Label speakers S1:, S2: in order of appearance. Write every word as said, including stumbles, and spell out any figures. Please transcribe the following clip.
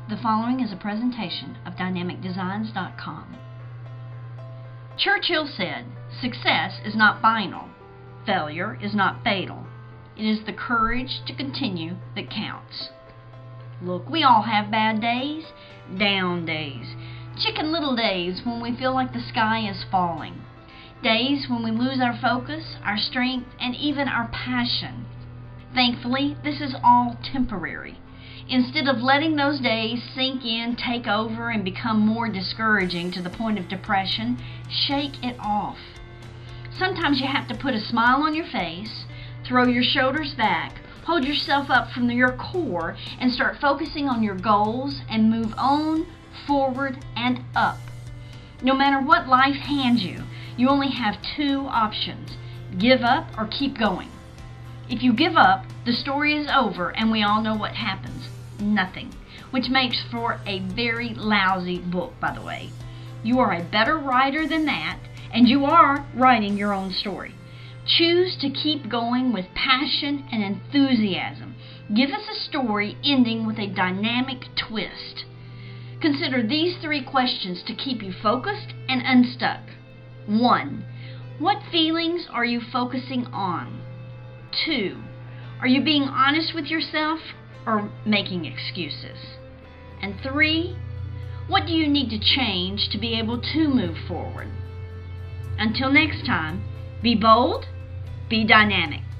S1: The following is a presentation of dynamic designs dot com. Churchill said, "Success is not final. Failure is not fatal. It is the courage to continue that counts." Look, we all have bad days, down days, chicken little days when we feel like the sky is falling, days when we lose our focus, our strength, and even our passion. Thankfully, this is all temporary. Instead of letting those days sink in, take over, and become more discouraging to the point of depression, shake it off. Sometimes you have to put a smile on your face, throw your shoulders back, hold yourself up from your core, and start focusing on your goals and move on, forward, and up. No matter what life hands you, you only have two options: give up or keep going. If you give up, the story is over and we all know what happens. Nothing. Which makes for a very lousy book, by the way. You are a better writer than that, and you are writing your own story. Choose to keep going with passion and enthusiasm. Give us a story ending with a dynamic twist. Consider these three questions to keep you focused and unstuck. One, what feelings are you focusing on? Two, are you being honest with yourself or making excuses? And three, what do you need to change to be able to move forward? Until next time, be bold, be dynamic.